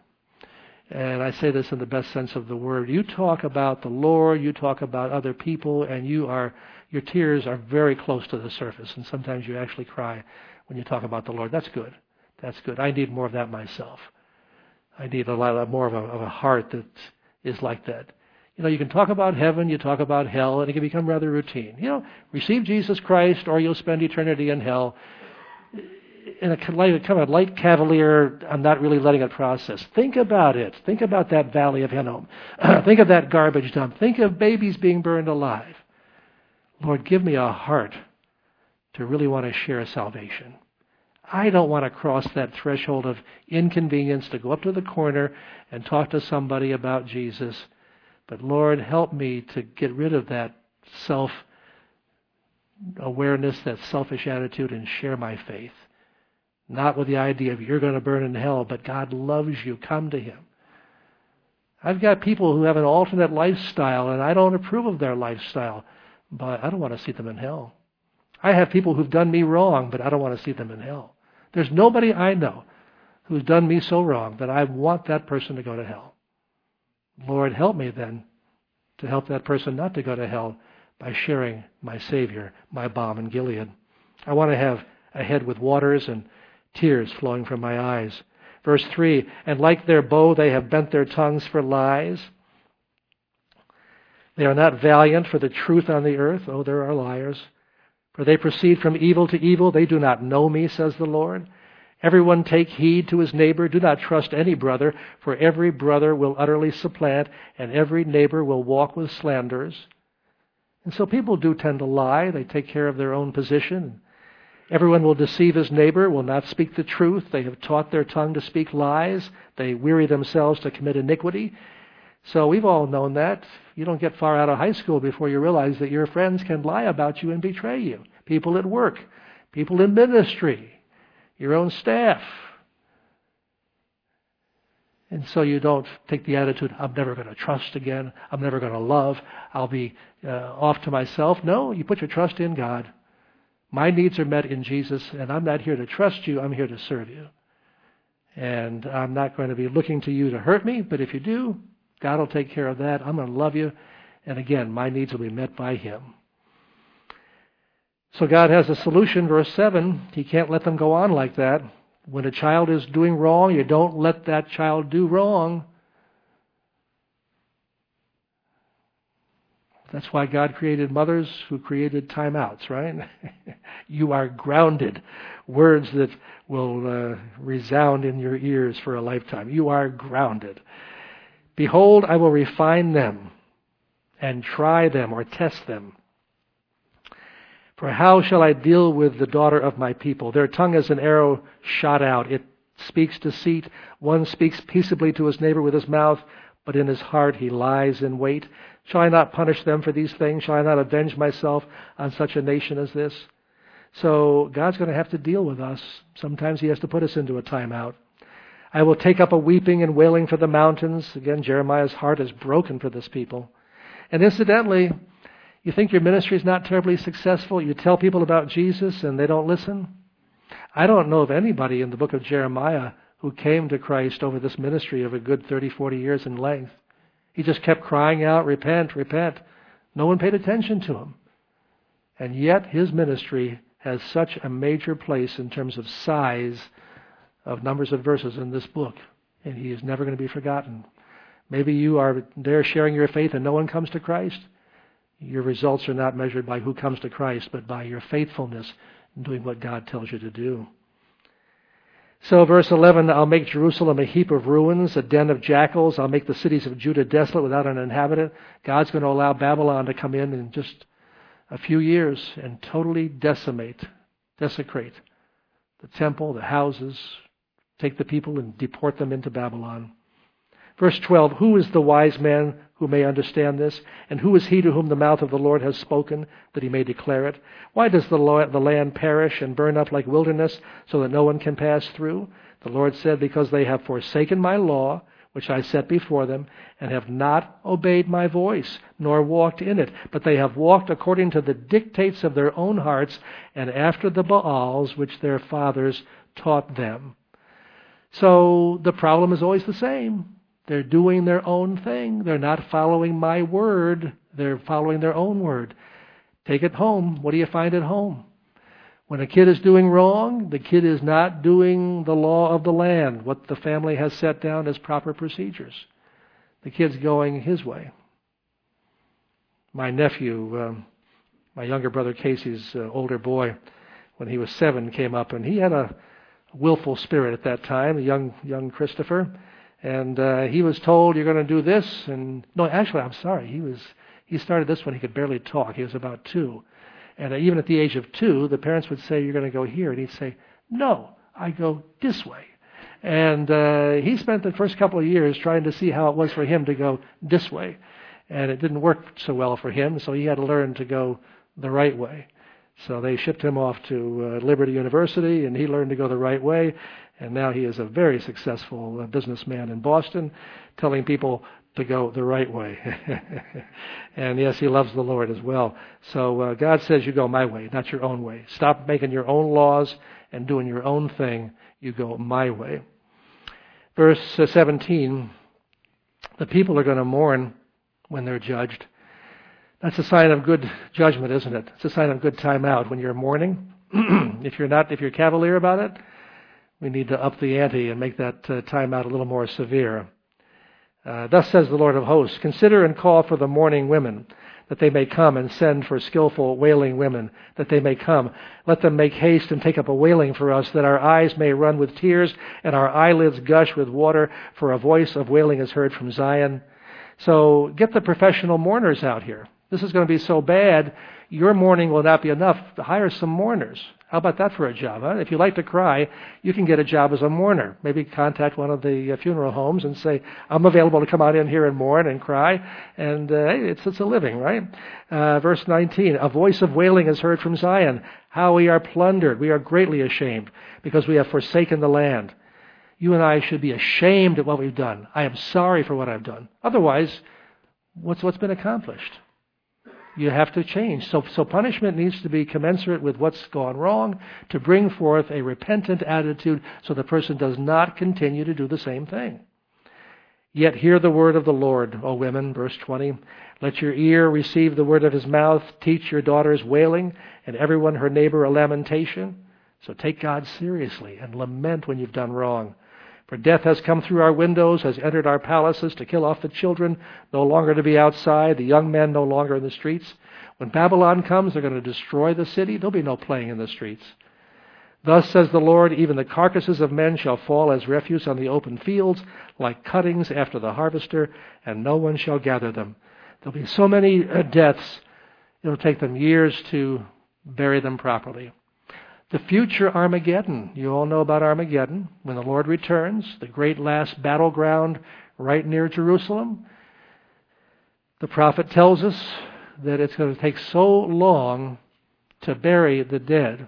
And I say this in the best sense of the word. You talk about the Lord, you talk about other people, and your tears are very close to the surface. And sometimes you actually cry when you talk about the Lord. That's good. That's good. I need more of that myself. I need a lot more of a heart that is like that. You know, you can talk about heaven, you talk about hell, and it can become rather routine. You know, receive Jesus Christ or you'll spend eternity in hell. In a kind of light cavalier, I'm not really letting it process. Think about it. Think about that valley of Hinnom. Think of that garbage dump. Think of babies being burned alive. Lord, give me a heart to really want to share salvation. I don't want to cross that threshold of inconvenience to go up to the corner and talk to somebody about Jesus. But Lord, help me to get rid of that self-awareness, that selfish attitude, and share my faith. Not with the idea of you're going to burn in hell, but God loves you. Come to Him. I've got people who have an alternate lifestyle, and I don't approve of their lifestyle, but I don't want to see them in hell. I have people who've done me wrong, but I don't want to see them in hell. There's nobody I know who's done me so wrong that I want that person to go to hell. Lord, help me then to help that person not to go to hell by sharing my Savior, my balm in Gilead. I want to have a head with waters and tears flowing from my eyes. Verse 3, and like their bow they have bent their tongues for lies. They are not valiant for the truth on the earth. Oh, there are liars. For they proceed from evil to evil. They do not know me, says the Lord. Everyone take heed to his neighbor. Do not trust any brother, for every brother will utterly supplant, and every neighbor will walk with slanderers. And so people do tend to lie. They take care of their own position. Everyone will deceive his neighbor, will not speak the truth. They have taught their tongue to speak lies. They weary themselves to commit iniquity. So we've all known that. You don't get far out of high school before you realize that your friends can lie about you and betray you. People at work, people in ministry, your own staff. And so you don't take the attitude, I'm never going to trust again. I'm never going to love. I'll be off to myself. No, you put your trust in God. My needs are met in Jesus, and I'm not here to trust you. I'm here to serve you. And I'm not going to be looking to you to hurt me, but if you do, God will take care of that. I'm going to love you. And again, my needs will be met by Him. So God has a solution. Verse 7, He can't let them go on like that. When a child is doing wrong, you don't let that child do wrong. That's why God created mothers who created timeouts, right? You are grounded. Words that will resound in your ears for a lifetime. You are grounded. Behold, I will refine them and try them or test them. For how shall I deal with the daughter of my people? Their tongue is an arrow shot out. It speaks deceit. One speaks peaceably to his neighbor with his mouth, but in his heart he lies in wait. Shall I not punish them for these things? Shall I not avenge myself on such a nation as this? So God's going to have to deal with us. Sometimes he has to put us into a timeout. I will take up a weeping and wailing for the mountains. Again, Jeremiah's heart is broken for this people. And incidentally, you think your ministry is not terribly successful? You tell people about Jesus and they don't listen? I don't know of anybody in the book of Jeremiah who came to Christ over this ministry of a good 30, 40 years in length. He just kept crying out, repent, repent. No one paid attention to him. And yet his ministry has such a major place in terms of size of numbers of verses in this book. And he is never going to be forgotten. Maybe you are there sharing your faith and no one comes to Christ. Your results are not measured by who comes to Christ, but by your faithfulness in doing what God tells you to do. So verse 11, I'll make Jerusalem a heap of ruins, a den of jackals. I'll make the cities of Judah desolate without an inhabitant. God's going to allow Babylon to come in just a few years and totally desecrate the temple, the houses, take the people and deport them into Babylon. Verse 12, who is the wise man who may understand this? And who is he to whom the mouth of the Lord has spoken, that he may declare it? Why does the land perish and burn up like wilderness, so that no one can pass through? The Lord said, because they have forsaken my law, which I set before them, and have not obeyed my voice, nor walked in it. But they have walked according to the dictates of their own hearts, and after the Baals, which their fathers taught them. So the problem is always the same. They're doing their own thing. They're not following my word. They're following their own word. Take it home. What do you find at home? When a kid is doing wrong, the kid is not doing the law of the land, what the family has set down as proper procedures. The kid's going his way. My nephew, my younger brother Casey's older boy, when he was 7, came up, and he had a willful spirit at that time, young Christopher. And he was told, you're going to do this. And no, actually, I'm sorry. He started this when he could barely talk. He was about 2. And even at the age of 2, the parents would say, you're going to go here. And he'd say, no, I go this way. And he spent the first couple of years trying to see how it was for him to go this way. And it didn't work so well for him, so he had to learn to go the right way. So they shipped him off to Liberty University, and he learned to go the right way. And now he is a very successful businessman in Boston, telling people to go the right way. And yes, he loves the Lord as well. So God says you go my way, not your own way. Stop making your own laws and doing your own thing. You go my way. Verse 17, the people are going to mourn when they're judged. That's a sign of good judgment, isn't it? It's a sign of good time out when you're mourning. If you're cavalier about it, we need to up the ante and make that time out a little more severe. Thus says the Lord of hosts, consider and call for the mourning women, that they may come, and send for skillful wailing women, that they may come. Let them make haste and take up a wailing for us, that our eyes may run with tears and our eyelids gush with water, for a voice of wailing is heard from Zion. So get the professional mourners out here. This is going to be so bad, your mourning will not be enough. Hire some mourners. How about that for a job, huh? If you like to cry, you can get a job as a mourner. Maybe contact one of the funeral homes and say, I'm available to come out in here and mourn and cry. And hey, it's a living, right? Verse 19, a voice of wailing is heard from Zion. How we are plundered. We are greatly ashamed because we have forsaken the land. You and I should be ashamed at what we've done. I am sorry for what I've done. Otherwise, what's been accomplished? You have to change. So punishment needs to be commensurate with what's gone wrong to bring forth a repentant attitude so the person does not continue to do the same thing. Yet hear the word of the Lord, O women, verse 20. Let your ear receive the word of his mouth. Teach your daughters wailing, and everyone her neighbor a lamentation. So take God seriously and lament when you've done wrong. For death has come through our windows, has entered our palaces to kill off the children, no longer to be outside, the young men no longer in the streets. When Babylon comes, they're going to destroy the city. There'll be no playing in the streets. Thus says the Lord, even the carcasses of men shall fall as refuse on the open fields, like cuttings after the harvester, and no one shall gather them. There'll be so many deaths, it'll take them years to bury them properly. The future Armageddon. You all know about Armageddon. When the Lord returns, the great last battleground right near Jerusalem. The prophet tells us that it's going to take so long to bury the dead.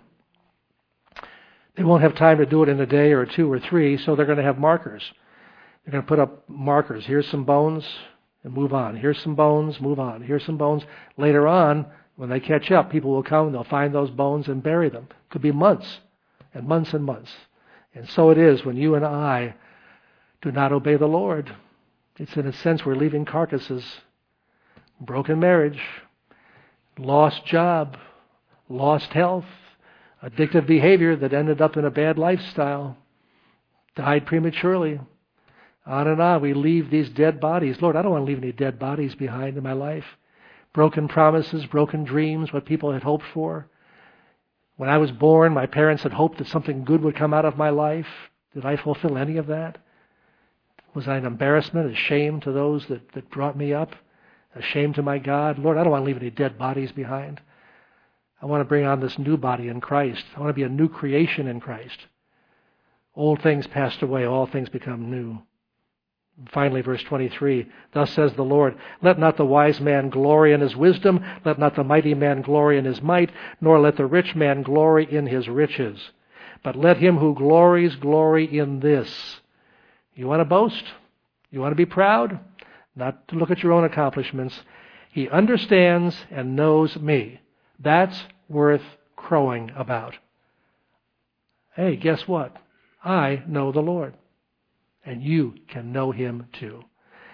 They won't have time to do it in a day or two or three, so they're going to have markers. They're going to put up markers. Here's some bones, and move on. Here's some bones, move on. Here's some bones. Later on, when they catch up, people will come, they'll find those bones and bury them. It could be months and months and months. And so it is when you and I do not obey the Lord. It's in a sense we're leaving carcasses. Broken marriage, lost job, lost health, addictive behavior that ended up in a bad lifestyle, died prematurely. On and on, we leave these dead bodies. Lord, I don't want to leave any dead bodies behind in my life. Broken promises, broken dreams, what people had hoped for. When I was born, my parents had hoped that something good would come out of my life. Did I fulfill any of that? Was I an embarrassment, a shame to those that brought me up? A shame to my God? Lord, I don't want to leave any dead bodies behind. I want to bring on this new body in Christ. I want to be a new creation in Christ. Old things passed away, all things become new. Finally, verse 23, thus says the Lord, let not the wise man glory in his wisdom, let not the mighty man glory in his might, nor let the rich man glory in his riches. But let him who glories glory in this. You want to boast? You want to be proud? Not to look at your own accomplishments. He understands and knows me. That's worth crowing about. Hey, guess what? I know the Lord. And you can know him too.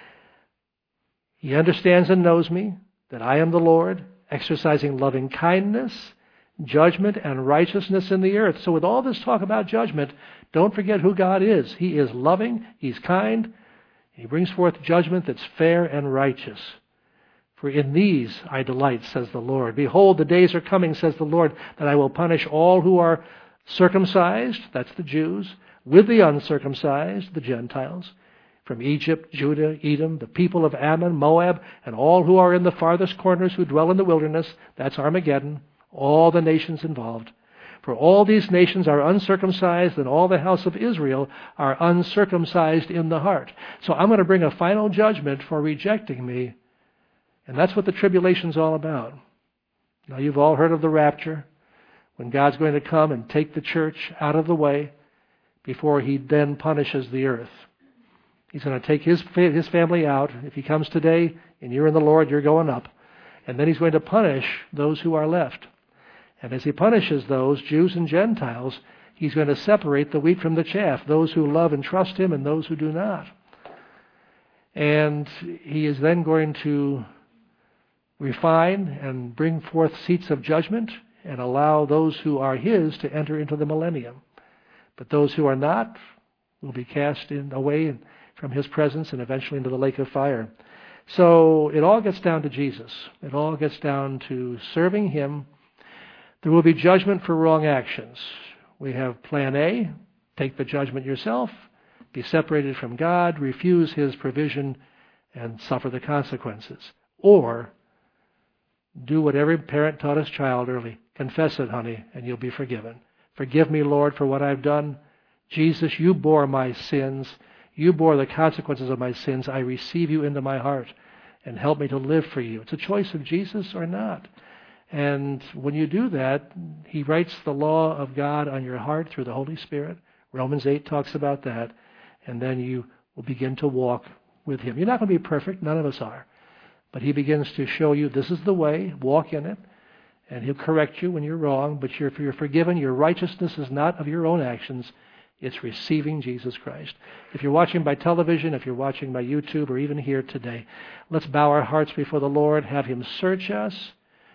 He understands and knows me, that I am the Lord, exercising loving kindness, judgment, and righteousness in the earth. So with all this talk about judgment, don't forget who God is. He is loving, he's kind, he brings forth judgment that's fair and righteous. For in these I delight, says the Lord. Behold, the days are coming, says the Lord, that I will punish all who are circumcised, that's the Jews, with the uncircumcised, the Gentiles, from Egypt, Judah, Edom, the people of Ammon, Moab, and all who are in the farthest corners who dwell in the wilderness, that's Armageddon, all the nations involved. For all these nations are uncircumcised, and all the house of Israel are uncircumcised in the heart. So I'm going to bring a final judgment for rejecting me, and that's what the tribulation's all about. Now you've all heard of the rapture, when God's going to come and take the church out of the way, before he then punishes the earth. He's going to take his family out. If he comes today and you're in the Lord, you're going up. And then he's going to punish those who are left. And as he punishes those, Jews and Gentiles, he's going to separate the wheat from the chaff, those who love and trust him and those who do not. And he is then going to refine and bring forth seats of judgment and allow those who are his to enter into the millennium. But those who are not will be cast away from his presence and eventually into the lake of fire. So it all gets down to Jesus. It all gets down to serving him. There will be judgment for wrong actions. We have plan A, take the judgment yourself, be separated from God, refuse his provision, and suffer the consequences. Or do what every parent taught his child early. Confess it, honey, and you'll be forgiven. Forgive me, Lord, for what I've done. Jesus, you bore my sins. You bore the consequences of my sins. I receive you into my heart and help me to live for you. It's a choice of Jesus or not. And when you do that, he writes the law of God on your heart through the Holy Spirit. Romans 8 talks about that. And then you will begin to walk with him. You're not going to be perfect. None of us are. But he begins to show you this is the way. Walk in it. And he'll correct you when you're wrong, but if you're forgiven, your righteousness is not of your own actions. It's receiving Jesus Christ. If you're watching by television, if you're watching by YouTube, or even here today, let's bow our hearts before the Lord, have him search us,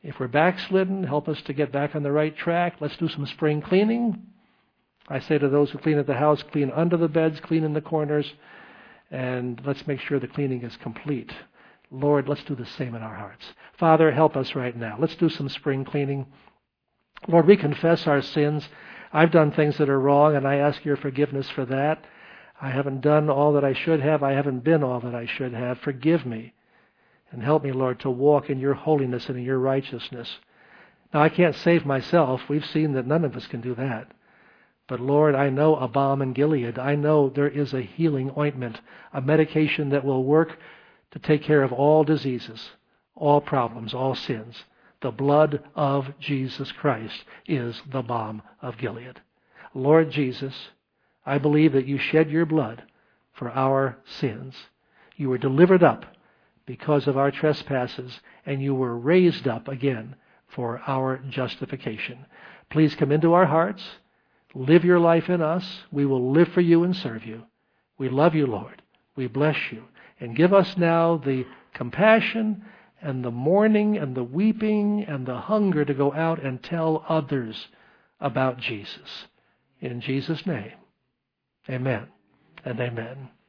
If we're backslidden, help us to get back on the right track. Let's do some spring cleaning. I say to those who clean at the house, clean under the beds, clean in the corners, and let's make sure the cleaning is complete. Lord, let's do the same in our hearts. Father, help us right now. Let's do some spring cleaning. Lord, we confess our sins. I've done things that are wrong, and I ask your forgiveness for that. I haven't done all that I should have. I haven't been all that I should have. Forgive me. And help me, Lord, to walk in your holiness and in your righteousness. Now, I can't save myself. We've seen that none of us can do that. But, Lord, I know a balm in Gilead. I know there is a healing ointment, a medication that will work to take care of all diseases, all problems, all sins. The blood of Jesus Christ is the balm of Gilead. Lord Jesus, I believe that you shed your blood for our sins. You were delivered up because of our trespasses, and you were raised up again for our justification. Please come into our hearts. Live your life in us. We will live for you and serve you. We love you, Lord. We bless you. And give us now the compassion and the mourning and the weeping and the hunger to go out and tell others about Jesus. In Jesus' name, amen and amen.